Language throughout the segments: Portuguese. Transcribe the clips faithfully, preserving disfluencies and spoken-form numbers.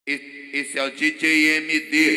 Esse é o D J M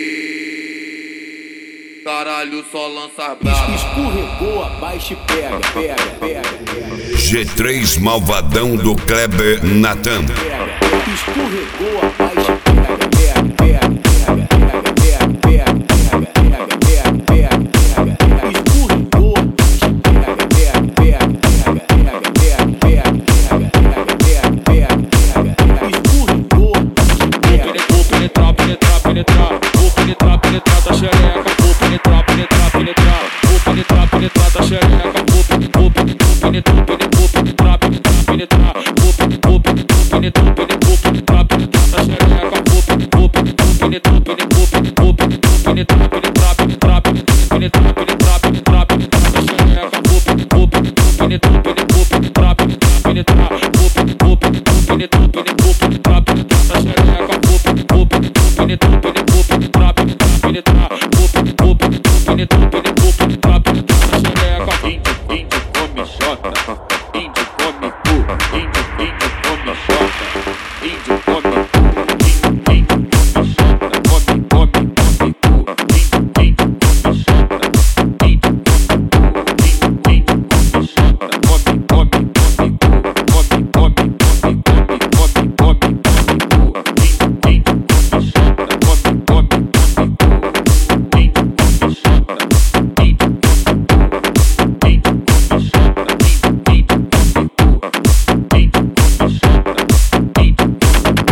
D. Caralho, só lança brava. Escorregou, abaixa e pega, pega, pega, pega. G três Malvadão do Kleber Natan. Escorregou, abaixa e pega, pega, pega, pega, pega, pega, pega, pega, pega, pega. Escorregou, pega, pega, pega, pega, pega, pega, pega, pega, pega. Escorregou, Vou penetrar, penetrar, penetrar. Vou penetrar, penetrar da xereca. Vou penetrar, penetrar, penetrar. Vou penetrar, penetrar da xereca. Vou penetrar, vou penetrar, vou penetrar, penetrar. Vou penetrar, vou penetrar, vou penetrar da xereca. Vou penetrar, penetrar, vou penetrar, penetrar, penetrar, penetrar, penetrar, penetrar, penetrar da xereca. Vou penetrar, penetrar, vou penetrar, penetrar. Vou penetrar, vou penetrar, vou penetrar, penetrar da xereca. Vou penetrar, vou penetrar, vou penetrar, penetrar. Vou penetrar, vou penetrar, vou penetrar, penetrar da xereca. Índio, índio come xota, índio come cu, índio, índio come xota, índio come cu, índio, índio come xota, come, come, come cu, índio, índio come xota, índio come cu, índio, índio come xota, come, come, come cu, come, come, come, come, come, come, come cu, índio, índio come xota, come, come, come cu, índio come xota, índio come cu, índio come xota, índio, índio come cu, índio come xota, índio come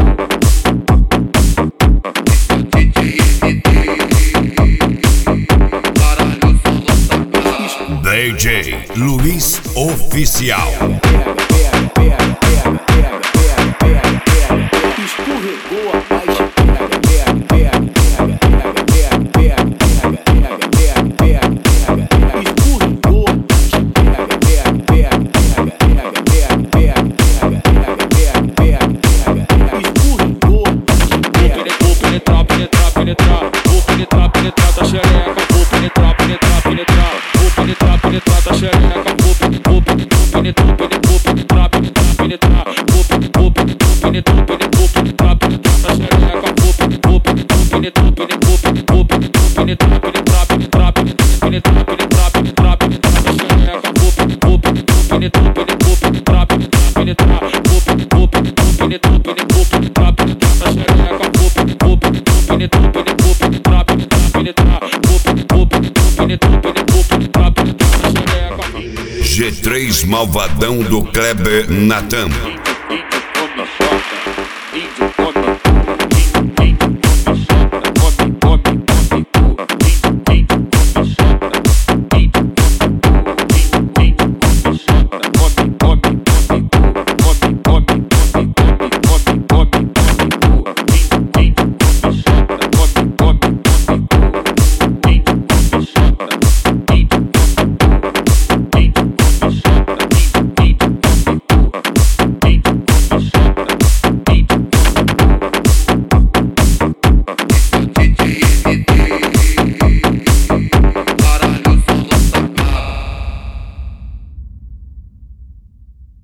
D J M D. Caralho, só lança brava. D J Luiz Oficial. escorregou, abaixa e pega, pega, pega, pega, pega, pega, pega, pega, pega, pega. Escorregou, abaixa e pega, pega, pega, pega, pega, pega, pega, pega, pega. Escorregou, pega. Vou penetrar, penetrar, penetrar. Vou penetrar, penetrar da xereca. Vou penetrar, penetrar, penetrar. Vou penetrar, penetrar da xereca. Vou penetrar, vou penetrar, vou penetrar, penetrar. Vou penetrar, vou penetrar, vou penetrar, penetrar da xereca. Vou penetrar, vou penetrar, vou penetrar, penetrar, penetrar, penetrar, penetrar, penetrar, penetrar, penetrar da xereca. Vou penetrar, vou penetrar, penetrar, vou penetrar, penetrar. Vou penetrar, vou penetrar, penetrar, vou penetrar, penetrar da xereca. Vou penetrar, vou penetrar, penetrar, vou penetrar, penetrar, penetrar. Vou penetrar, vou penetrar, penetrar, vou penetrar, penetrar da xereca. G três Malvadão do Kleber Natan.